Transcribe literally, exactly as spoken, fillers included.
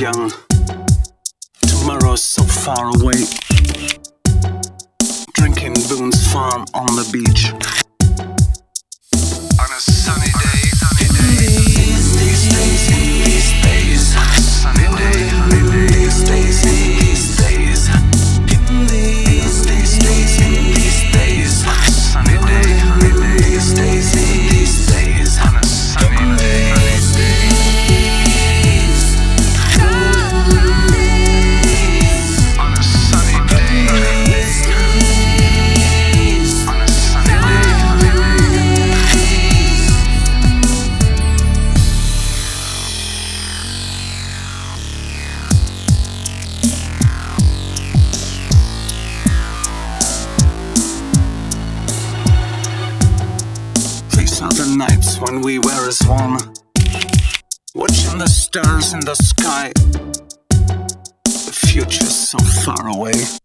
young, tomorrow's so far away. Drinking Boone's Farm on the beach on a sunny day. Sunny day. These days, in these days, sunny day. These days, in these days, in these these days, in these days, sunny day. These days, in these days, on a sunny day. These are the nights when we were as one, watching the stars in the sky. The future's so far away.